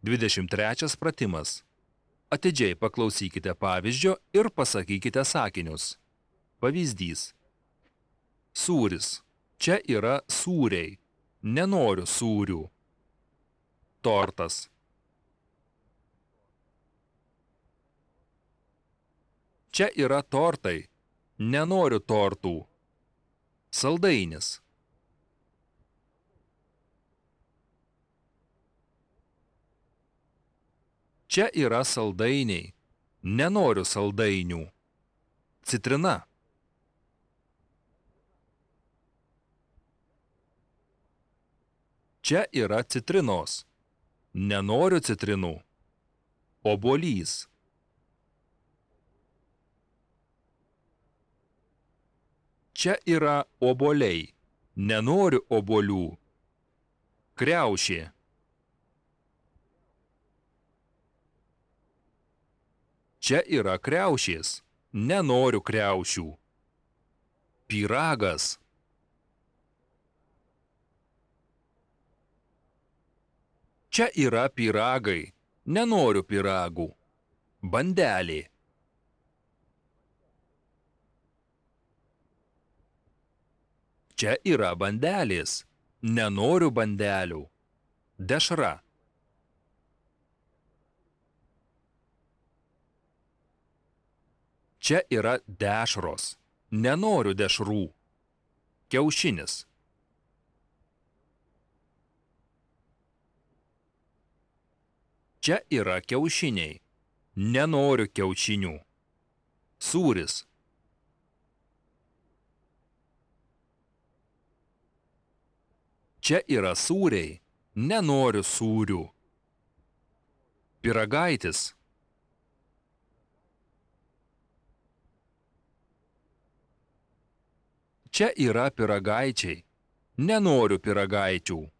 23 pratimas. Atidžiai paklausykite pavyzdžio ir pasakykite sakinius. Pavyzdys. Sūris. Čia yra sūriai. Nenoriu sūrių. Tortas. Čia yra tortai. Nenoriu tortų. Saldainis. Čia yra saldainiai. Nenoriu saldainių. Citrina. Čia yra citrinos. Nenoriu citrinų. Obuolys. Čia yra obuoliai. Nenoriu obuolių. Kriaušė. Čia yra kriaušės. Nenoriu kriaušių. Pyragas. Čia yra pyragai. Nenoriu pyragų. Bandelė. Čia yra bandelės. Nenoriu bandelių. Dešra. Čia yra dešros. Nenoriu dešrų. Kiaušinis. Čia yra kiaušiniai. Nenoriu kiaušinių. Sūris. Čia yra sūriai. Nenoriu sūrių. Pyragaitis. Čia yra pyragaičiai. Nenoriu pyragaičių.